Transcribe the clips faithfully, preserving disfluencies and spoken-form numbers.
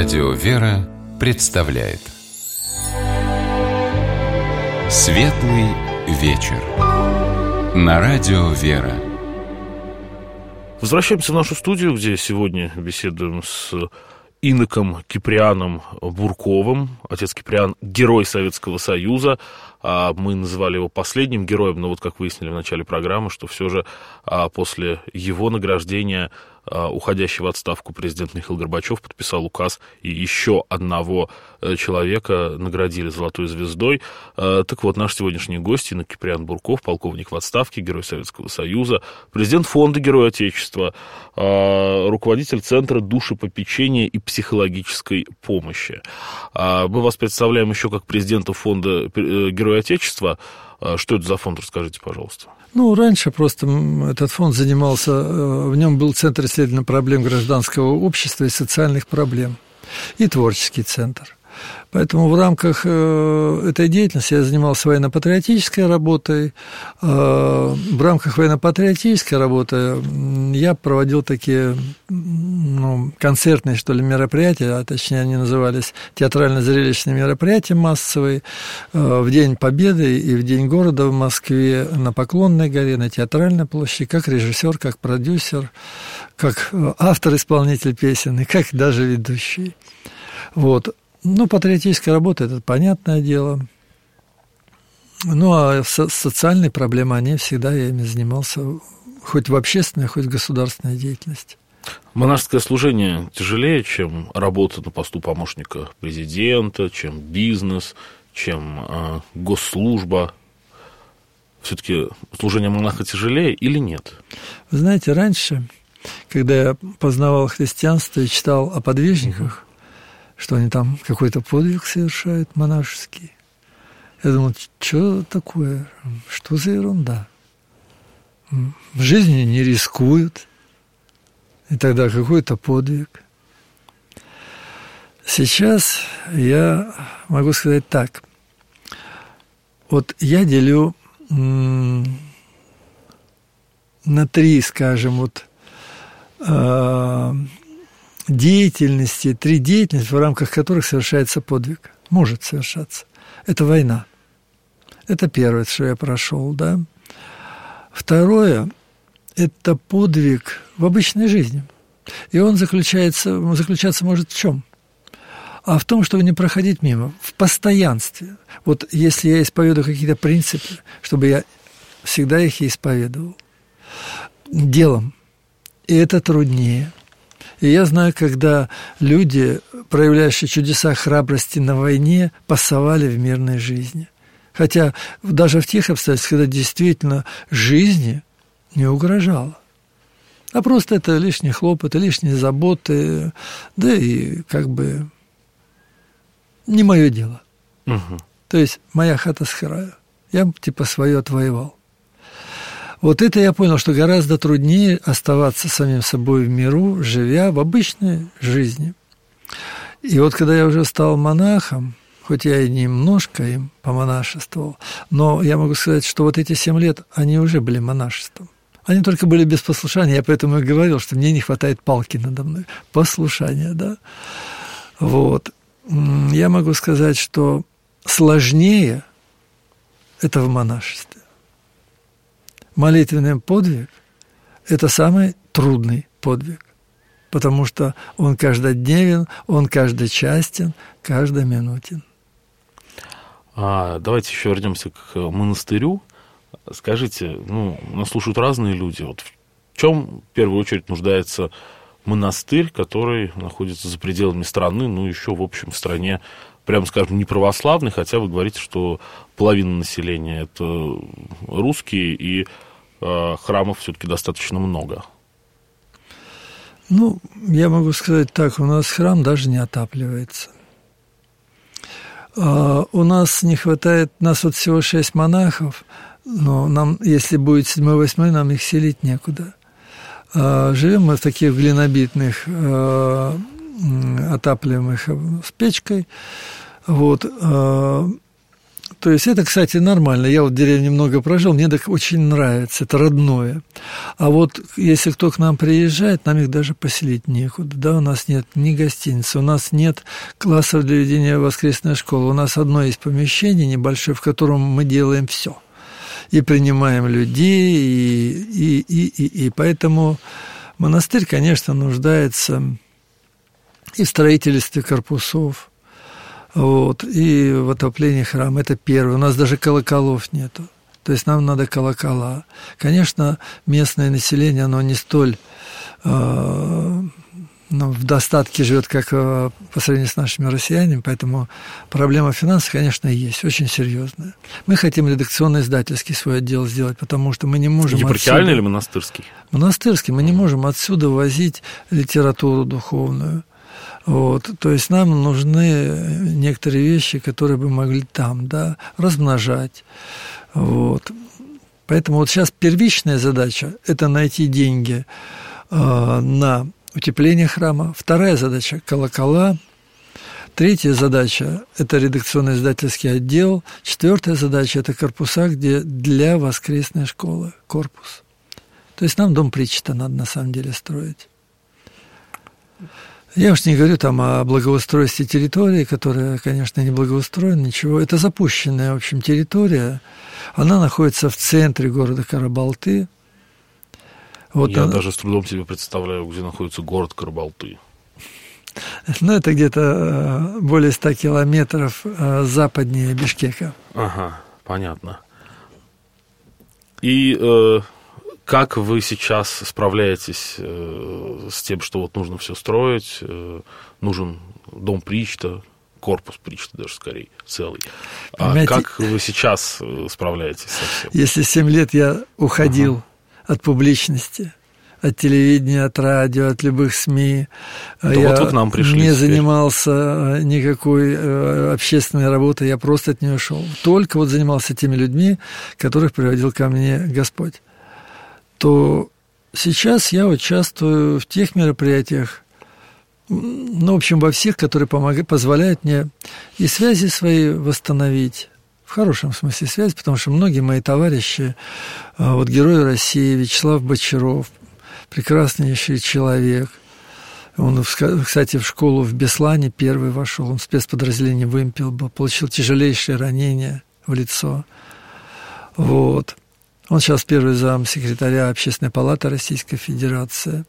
Радио «Вера» представляет Светлый вечер на Радио «Вера». Возвращаемся в нашу студию, где сегодня беседуем с иноком Киприаном Бурковым. Отец Киприан – герой Советского Союза. Мы называли его последним героем, но вот как выяснили в начале программы, что все же после его награждения уходящий в отставку президент Михаил Горбачев подписал указ, и еще одного человека наградили золотой звездой. Так вот, наш сегодняшний гость инок Киприан Бурков, полковник в отставке, герой Советского Союза, президент фонда Герой Отечества, руководитель Центра душепопечения и психологической помощи. Мы вас представляем еще как президента фонда Герой Отечества. Что это за фонд, расскажите, пожалуйста. Ну, раньше просто этот фонд занимался, в нем был Центр исследования проблем гражданского общества и социальных проблем, и творческий центр. Поэтому в рамках этой деятельности я занимался военно-патриотической работой. В рамках военно-патриотической работы я проводил такие ну, концертные, что ли, мероприятия, а точнее они назывались театрально-зрелищные мероприятия массовые, в День Победы и в День города в Москве на Поклонной горе, на Театральной площади, как режиссер, как продюсер, как автор-исполнитель песен и как даже ведущий. Вот. Ну, патриотическая работа – это понятное дело. Ну, а со- социальные проблемы, они всегда, я ими занимался, хоть в общественной, хоть в государственной деятельности. Монашеское служение тяжелее, чем работа на посту помощника президента, чем бизнес, чем э, госслужба. Все-таки служение монаха тяжелее или нет? Вы знаете, раньше, когда я познавал христианство и читал о подвижниках, mm-hmm. что они там какой-то подвиг совершают монашеский. Я думал, что такое, что за ерунда? В жизни не рискуют, и тогда какой-то подвиг. Сейчас я могу сказать так. Вот я делю м- на три, скажем, вот э- деятельности, три деятельности, в рамках которых совершается подвиг. Может совершаться. Это война. Это первое, что я прошел, да. Второе – это подвиг в обычной жизни. И он заключается, заключаться может в чем? А в том, чтобы не проходить мимо, в постоянстве. Вот если я исповедую какие-то принципы, чтобы я всегда их и исповедовал. Делом. И это труднее. И я знаю, когда люди, проявляющие чудеса храбрости на войне, пасовали в мирной жизни. Хотя даже в тех обстоятельствах, когда действительно жизни не угрожало. А просто это лишние хлопоты, лишние заботы, да и как бы не мое дело. Угу. То есть моя хата схираю. Я типа свое отвоевал. Вот это я понял, что гораздо труднее оставаться самим собой в миру, живя в обычной жизни. И вот когда я уже стал монахом, хоть я и немножко им помонашествовал, но я могу сказать, что вот эти семь лет, они уже были монашеством. Они только были без послушания, я поэтому и говорил, что мне не хватает палки надо мной. Послушание, да. Вот. Я могу сказать, что сложнее это в монашестве. Молитвенный подвиг – это самый трудный подвиг, потому что он каждодневен, он каждочастен, каждоминутен. А, давайте еще вернемся к монастырю. Скажите, ну, нас слушают разные люди. Вот в чем в первую очередь нуждается монастырь, который находится за пределами страны, ну, еще, в общем, в стране, прямо скажем, не православный, хотя вы говорите, что половина населения – это русские, и э, храмов все-таки достаточно много. Ну, я могу сказать так, у нас храм даже не отапливается. А, у нас не хватает, у нас вот всего шесть монахов, но нам, если будет седьмой-восьмой, нам их селить некуда. А, живем мы в таких глинобитных а, отапливаемых с печкой. Вот. То есть это, кстати, нормально. Я вот в деревне много прожил, мне так очень нравится, это родное. А вот если кто к нам приезжает, нам их даже поселить некуда. Да, у нас нет ни гостиницы, у нас нет классов для ведения воскресной школы. У нас одно есть помещение небольшое, в котором мы делаем все. И принимаем людей, и, и, и, и, и поэтому монастырь, конечно, нуждается и в строительстве корпусов, вот, и в отоплении храма. Это первое. У нас даже колоколов нету. То есть нам надо колокола. Конечно, местное население, оно не столь э, ну, в достатке живет, как э, по сравнению с нашими россиянами, поэтому проблема финансов, конечно, есть, очень серьезная. Мы хотим редакционно-издательский свой отдел сделать, потому что мы не можем... Епархиальный отсюда... или монастырский? Монастырский. Мы не можем отсюда возить литературу духовную. Вот, то есть нам нужны некоторые вещи, которые бы могли там, да, размножать. Вот. Поэтому вот сейчас первичная задача – это найти деньги э, на утепление храма. Вторая задача – колокола. Третья задача – это редакционно-издательский отдел. Четвертая задача – это корпуса, где для воскресной школы корпус. То есть нам дом причта надо на самом деле строить. Я уж не говорю там о благоустройстве территории, которая, конечно, не благоустроена, ничего. Это запущенная, в общем, территория. Она находится в центре города Карабалты. Вот Я она... даже с трудом себе представляю, где находится город Карабалты. Ну, это где-то более ста километров западнее Бишкека. Ага, понятно. И... Э... Как вы сейчас справляетесь э, с тем, что вот нужно все строить, э, нужен дом причта, корпус причта даже скорее, целый. А как вы сейчас справляетесь со всем? Если семь лет я уходил uh-huh. от публичности, от телевидения, от радио, от любых СМИ, то я вот вы к нам пришли не теперь. занимался никакой общественной работой, я просто от нее шел. Только вот занимался теми людьми, которых приводил ко мне Господь. То сейчас я участвую в тех мероприятиях, ну, в общем, во всех, которые помогают, позволяют мне и связи свои восстановить, в хорошем смысле связи, потому что многие мои товарищи, вот Герой России, Вячеслав Бочаров, прекраснейший человек, он, кстати, в школу в Беслане первый вошел, он в спецподразделении «Вымпел» был, получил тяжелейшее ранение в лицо, вот. Он сейчас первый зам секретаря Общественной палаты Российской Федерации.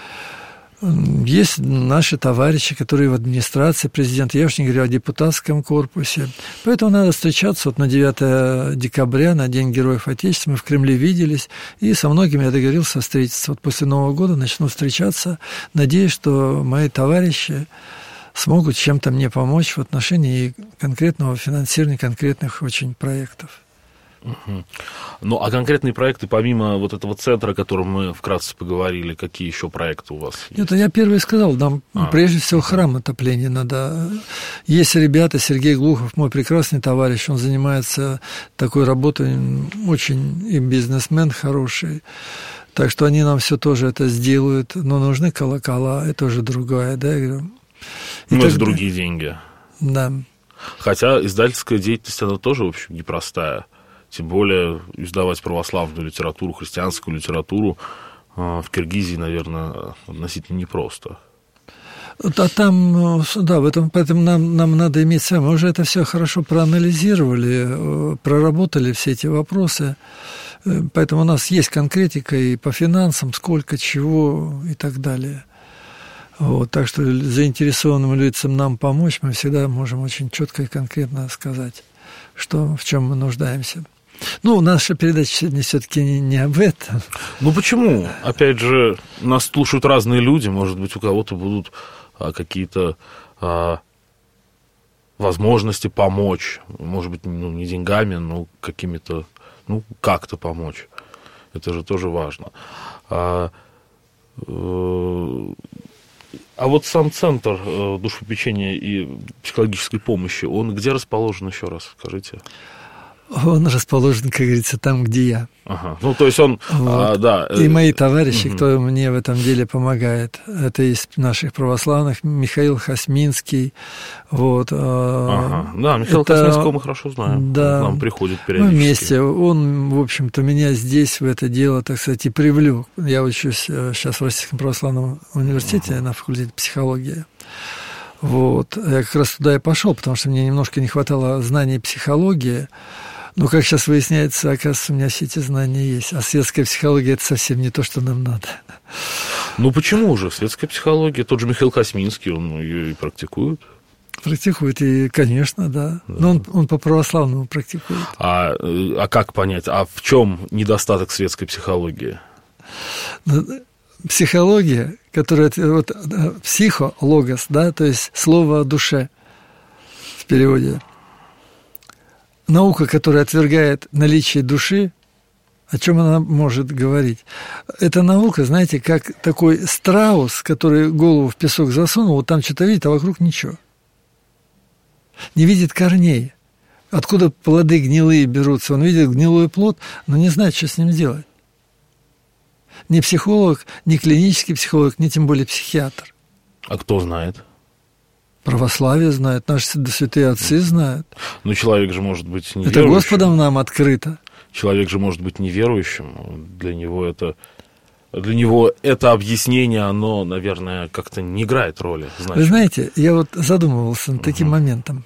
Есть наши товарищи, которые в администрации президента, я уж не говорю о депутатском корпусе. Поэтому надо встречаться вот на девятое декабря, на День Героев Отечества. Мы в Кремле виделись, и со многими я договорился встретиться. Вот после Нового года начну встречаться. Надеюсь, что мои товарищи смогут чем-то мне помочь в отношении конкретного финансирования конкретных очень проектов. Угу. Ну, а конкретные проекты, помимо вот этого центра, о котором мы вкратце поговорили, какие еще проекты у вас есть? Это я первый сказал, нам а. прежде всего храм отопления надо. Есть ребята, Сергей Глухов, мой прекрасный товарищ, он занимается такой работой, очень и бизнесмен хороший. Так что они нам все тоже это сделают, но нужны колокола, это уже другая, да, я говорю. Ну, это другие деньги. Да. Хотя издательская деятельность, она тоже, в общем, непростая. Тем более издавать православную литературу, христианскую литературу в Киргизии, наверное, относительно непросто. А там, да, в этом, поэтому нам, нам надо иметь с вами, мы уже это все хорошо проанализировали, проработали все эти вопросы, поэтому у нас есть конкретика и по финансам, сколько, чего и так далее. Вот, так что заинтересованным лицам нам помочь, мы всегда можем очень четко и конкретно сказать, что, в чем мы нуждаемся. Ну, наша передача сегодня все-таки не, не об этом. Ну, почему? Опять же, нас слушают разные люди, может быть, у кого-то будут а, какие-то а, возможности помочь, может быть, ну, не деньгами, но какими-то, ну, как-то помочь. Это же тоже важно. А, э, а вот сам центр э, душепопечения и психологической помощи, он где расположен, еще раз скажите? Он расположен, как говорится, там, где я. Ага. Ну, то есть он, вот. а, да. И мои товарищи, угу. кто мне в этом деле помогает, это из наших православных, Михаил Хасминский. Вот. Ага. Да, Михаила это... Хасминского мы хорошо знаем. Да. Он к нам приходит периодически. Мы вместе. Он, в общем-то, меня здесь, в это дело, так сказать, и привлек. Я учусь сейчас в Российском православном университете угу. на факультете психологии. Вот. Я как раз туда и пошел, потому что мне немножко не хватало знаний психологии. Но, как сейчас выясняется, оказывается, у меня все эти знания есть. А светская психология – это совсем не то, что нам надо. Ну, почему же? Светская психология, тот же Михаил Хасминский, он ее и практикует. Практикует, и, конечно, да. да. Но он, он по-православному практикует. А, а как понять, а в чем недостаток светской психологии? Психология, которая… Вот, психо, логос, да, то есть слово о душе в переводе. Наука, которая отвергает наличие души, о чем она может говорить? Эта наука, знаете, как такой страус, который голову в песок засунул, вот там что-то видит, а вокруг ничего. Не видит корней. Откуда плоды гнилые берутся? Он видит гнилой плод, но не знает, что с ним делать. Ни психолог, ни клинический психолог, ни тем более психиатр. А кто знает? Православие знает, наши святые отцы знают. Но человек же может быть неверующим. Это Господом нам открыто. Человек же может быть неверующим. Для него это, для него это объяснение, оно, наверное, как-то не играет роли. Значит. Вы знаете, я вот задумывался над таким угу. моментом.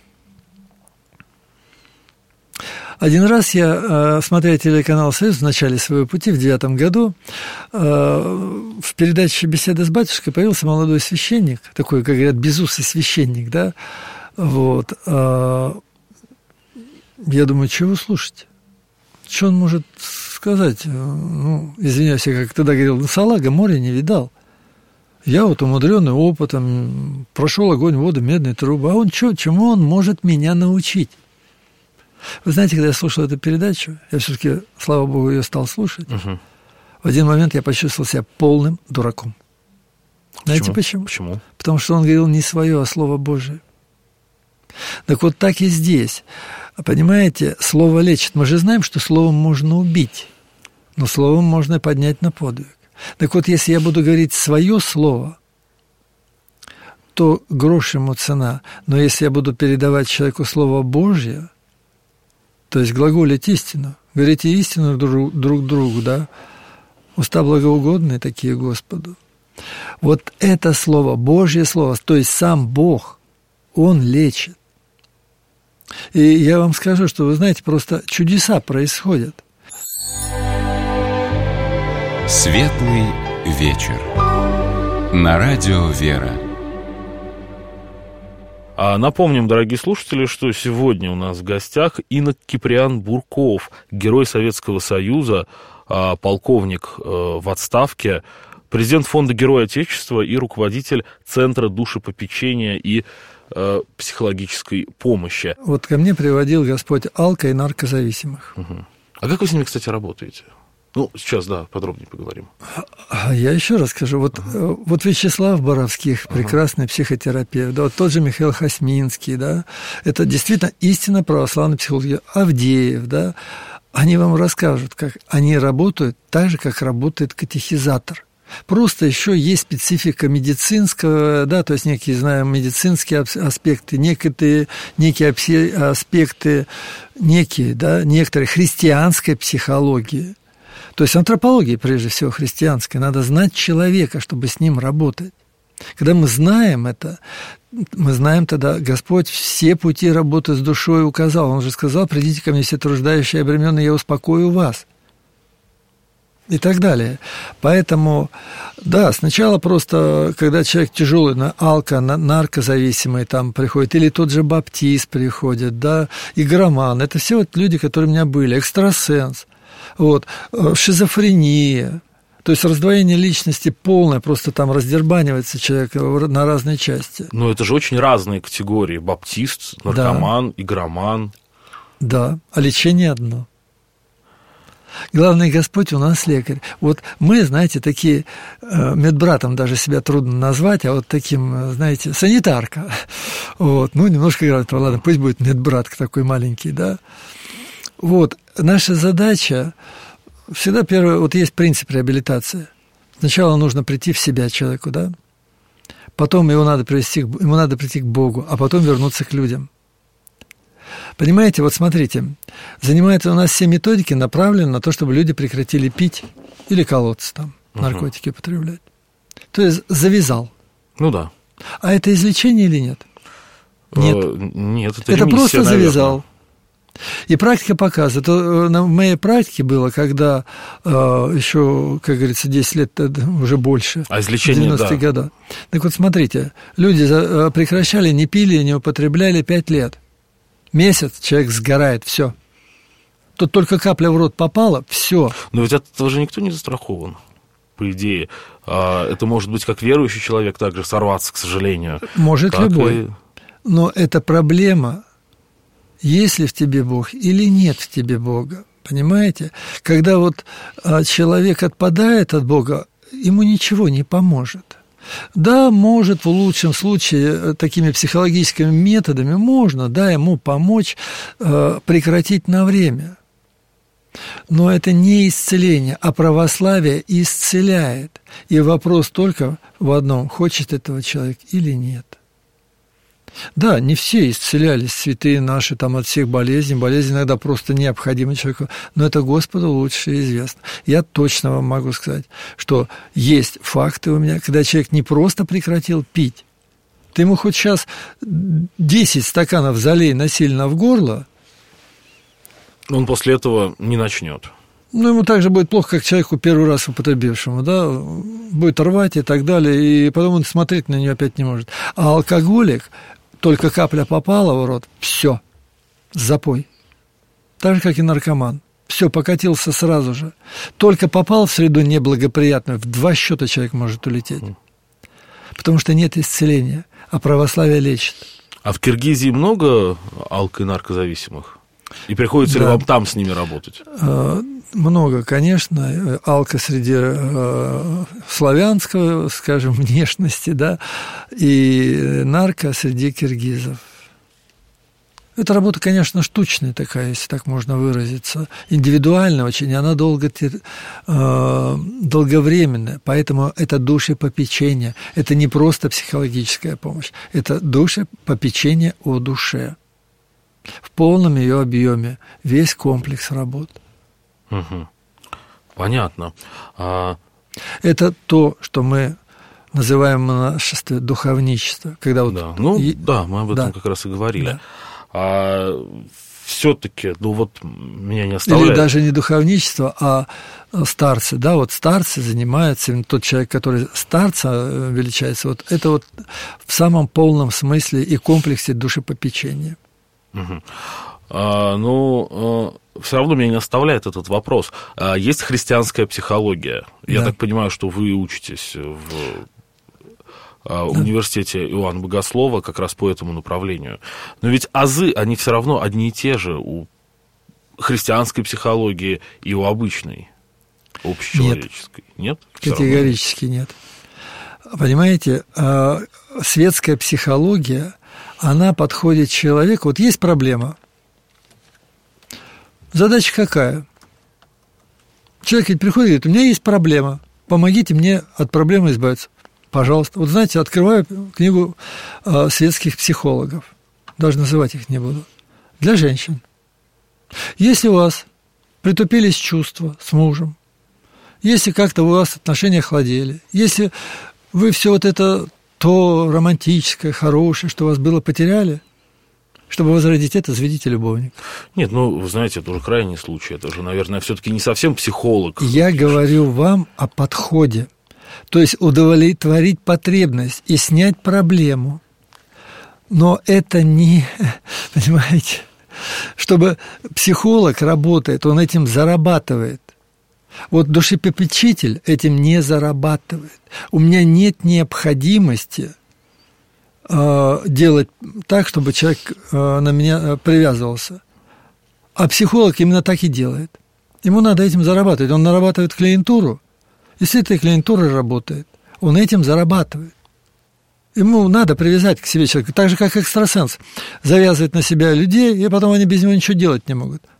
Один раз я, смотря телеканал «Союз» в начале своего пути, в девятом году, в передаче «Беседа с батюшкой» появился молодой священник, такой, как говорят, безусый священник, да, вот. Я думаю, чего слушать? Что он может сказать? Ну, извиняюсь, я как тогда говорил, ну, салага моря не видал. Я вот умудренный опытом, прошел огонь, воду, медные трубы, а он что, чему он может меня научить? Вы знаете, когда я слушал эту передачу, я все-таки, слава богу, ее стал слушать, угу. в один момент я почувствовал себя полным дураком. Знаете почему? Почему? Потому что он говорил не свое, а Слово Божие. Так вот так и здесь. Понимаете, Слово лечит. Мы же знаем, что Словом можно убить, но Словом можно поднять на подвиг. Так вот, если я буду говорить свое Слово, то грош ему цена. Но если я буду передавать человеку Слово Божье, то есть глаголить истину, говорите истину друг, друг другу, да, уста благоугодные такие Господу. Вот это слово, Божье слово, то есть сам Бог, Он лечит. И я вам скажу, что, вы знаете, просто чудеса происходят. Светлый вечер. На радио «Вера». А напомним, дорогие слушатели, что сегодня у нас в гостях инок Киприан Бурков, герой Советского Союза, полковник в отставке, президент Фонда Героя Отечества и руководитель Центра душепопечения и психологической помощи. Вот ко мне приводил Господь алко- и наркозависимых. Угу. А как вы с ними, кстати, работаете? Ну, сейчас, да, подробнее поговорим. Я еще раз скажу. Вот, uh-huh. вот Вячеслав Боровских, прекрасный uh-huh. психотерапевт, да, вот тот же Михаил Хасминский, да, это действительно истинно православная психология. Авдеев, да, они вам расскажут, как они работают так же, как работает катехизатор. Просто еще есть специфика медицинского, да, то есть некие, знаем, медицинские аспекты, некие, некие аспекты, некие, да, некоторые христианской психологии. То есть антропология, прежде всего, христианская. Надо знать человека, чтобы с ним работать. Когда мы знаем это, мы знаем тогда, Господь все пути работы с душой указал. Он же сказал, придите ко мне все труждающие и обремененные, я успокою вас. И так далее. Поэтому, да, сначала просто, когда человек тяжелый, на алко, на наркозависимый там приходит, или тот же баптист приходит, да, игроман, это все вот люди, которые у меня были, экстрасенс. Вот, шизофрения, то есть раздвоение личности полное, просто там раздербанивается человек на разные части. Но это же очень разные категории. Баптист, наркоман, да. игроман. Да, а лечение одно. Главный Господь у нас лекарь. Вот мы, знаете, такие, медбратом даже себя трудно назвать, а вот таким, знаете, санитарка. Вот, ну, немножко говорят, ладно, пусть будет медбрат такой маленький, да. Вот, наша задача, всегда первое, вот есть принцип реабилитации. Сначала нужно прийти в себя человеку, да? Потом его надо привести, ему надо прийти к Богу, а потом вернуться к людям. Понимаете, вот смотрите, занимаются у нас все методики направлены на то, чтобы люди прекратили пить или колоться там, угу. наркотики употреблять. То есть завязал. Ну да. А это излечение или нет? Нет. Э, нет, это, это ремиссия, просто наверное. завязал. И практика показывает. На моей практике было, когда э, еще, как говорится, десять лет, уже больше, а излечение, девяностые да. годы. Так вот, смотрите, люди прекращали, не пили, не употребляли пять лет. Месяц человек сгорает, все. Тут только капля в рот попала, все. Но ведь от этого же никто не застрахован, по идее. Это может быть как верующий человек также сорваться, к сожалению. Может любой. И... Но это проблема, есть ли в тебе Бог или нет в тебе Бога. Понимаете? Когда вот человек отпадает от Бога, ему ничего не поможет. Да, может, в лучшем случае такими психологическими методами можно, да, ему помочь э, прекратить на время. Но это не исцеление, а православие исцеляет. И вопрос только в одном, хочет этого человек или нет. Да, не все исцелялись, святые наши, там, от всех болезней. Болезнь иногда просто необходима человеку, но это Господу лучше известно. Я точно вам могу сказать, что есть факты у меня, когда человек не просто прекратил пить, ты ему хоть сейчас десять стаканов залей насильно в горло, он после этого не начнет. Ну, ему так же будет плохо, как человеку первый раз употребившему, да, будет рвать и так далее, и потом он смотреть на нее опять не может. А алкоголик, только капля попала в рот, все, запой. Так же, как и наркоман. Все, покатился сразу же. Только попал в среду неблагоприятную, в два счета человек может улететь. Потому что нет исцеления, а православие лечит. А в Киргизии много алко- и наркозависимых? И приходится да. ли вам там с ними работать? Много, конечно. Алко среди э, славянского, скажем, внешности, да, и нарко среди киргизов. Эта работа, конечно, штучная такая, если так можно выразиться, индивидуальная очень, и она долго, э, долговременная, поэтому это душепопечение, это не просто психологическая помощь, это душепопечение о душе. В полном ее объеме, весь комплекс работ. Угу. Понятно. А... Это то, что мы называем в монашестве духовничество. Когда вот да. Ну, и... да, мы об этом да. как раз и говорили. Да. А все-таки, ну вот меня не оставляет. Или даже не духовничество, а старцы. Да, вот старцы занимаются, именно тот человек, который старца величается, вот это вот в самом полном смысле и комплексе душепопечения. Угу. А, ну, а, все равно меня не оставляет этот вопрос. А, есть христианская психология. Я да. так понимаю, что вы учитесь в а, да. университете Иоанна Богослова как раз по этому направлению. Но ведь азы, они все равно одни и те же у христианской психологии и у обычной, общечеловеческой. Нет? Нет? Категорически нет. Понимаете, светская психология, она подходит человеку. Вот есть проблема. Задача какая? Человек ведь приходит и говорит, у меня есть проблема, помогите мне от проблемы избавиться. Пожалуйста. Вот знаете, открываю книгу э, светских психологов, даже называть их не буду, для женщин. Если у вас притупились чувства с мужем, если как-то у вас отношения охладели, если вы все вот это, то романтическое, хорошее, что у вас было, потеряли, чтобы возродить это, заведите любовника. Нет, ну, вы знаете, это уже крайний случай. Это же, наверное, все-таки не совсем психолог. Я говорю вам о подходе. То есть удовлетворить потребность и снять проблему. Но это не, понимаете, чтобы психолог работает, он этим зарабатывает. Вот душепопечитель этим не зарабатывает. У меня нет необходимости э, делать так, чтобы человек э, на меня привязывался. А психолог именно так и делает. Ему надо этим зарабатывать. Он нарабатывает клиентуру. И с этой клиентурой работает. Он этим зарабатывает. Ему надо привязать к себе человека. Так же, как экстрасенс. Завязывает на себя людей, и потом они без него ничего делать не могут.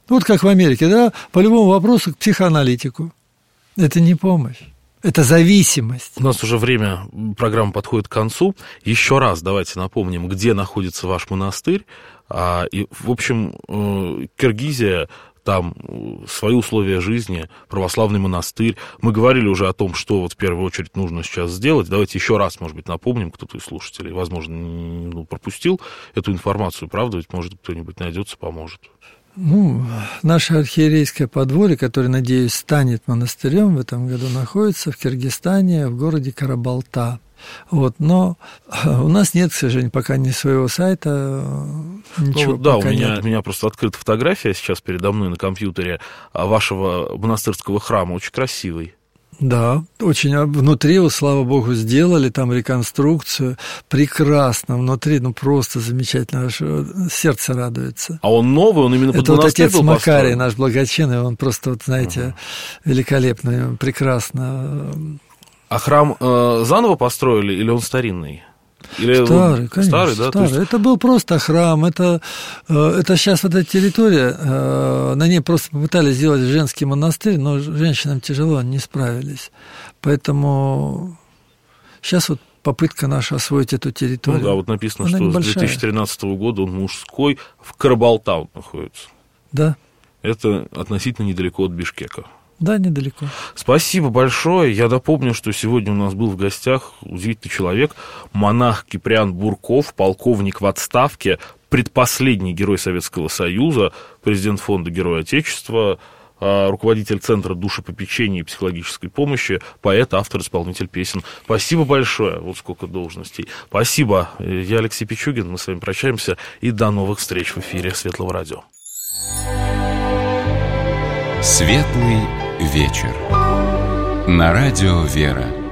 Вот как в Америке, да, по любому вопросу к психоаналитику. Это не помощь, это зависимость. У нас уже время программы подходит к концу. Еще раз давайте напомним, где находится ваш монастырь. И, в общем, Киргизия, там свои условия жизни, православный монастырь. Мы говорили уже о том, что вот в первую очередь нужно сейчас сделать. Давайте еще раз, может быть, напомним, кто-то из слушателей, возможно, ну, пропустил эту информацию, правда? Ведь, может, кто-нибудь найдется, поможет. Ну, наше архиерейское подворье, которое, надеюсь, станет монастырем, в этом году находится в Киргизстане, в городе Карабалта. Вот, но у нас нет, к сожалению, пока ни своего сайта, ничего. Ну, да, пока у меня, нет. у меня просто открыта фотография сейчас передо мной на компьютере вашего монастырского храма, очень красивый. Да, очень внутри его, слава богу, сделали там реконструкцию, прекрасно внутри, ну просто замечательно, аж сердце радуется. А он новый, он именно под Это вот монастырь отец был Макарий, построен? наш благочинный, он просто, вот знаете, ага. великолепно, прекрасно. А храм э, заново построили или он старинный? Или старый, он... конечно, старый, да? старый. Есть... Это был просто храм, это, это сейчас вот эта территория, на ней просто попытались сделать женский монастырь, но женщинам тяжело, они не справились. Поэтому сейчас вот попытка наша освоить эту территорию. Ну да, вот написано, Она что небольшая. с две тысячи тринадцатого года он мужской, в Карабалта находится. Да. Это относительно недалеко от Бишкека. Да, недалеко. Спасибо большое. Я напомню, что сегодня у нас был в гостях удивительный человек, монах Киприан Бурков, полковник в отставке, предпоследний герой Советского Союза, президент фонда Герой Отечества, руководитель Центра душепопечения и психологической помощи, поэт, автор, исполнитель песен. Спасибо большое. Вот сколько должностей. Спасибо. Я Алексей Пичугин. Мы с вами прощаемся. И до новых встреч в эфире Светлого радио. Светлый вечер. На радио «Вера».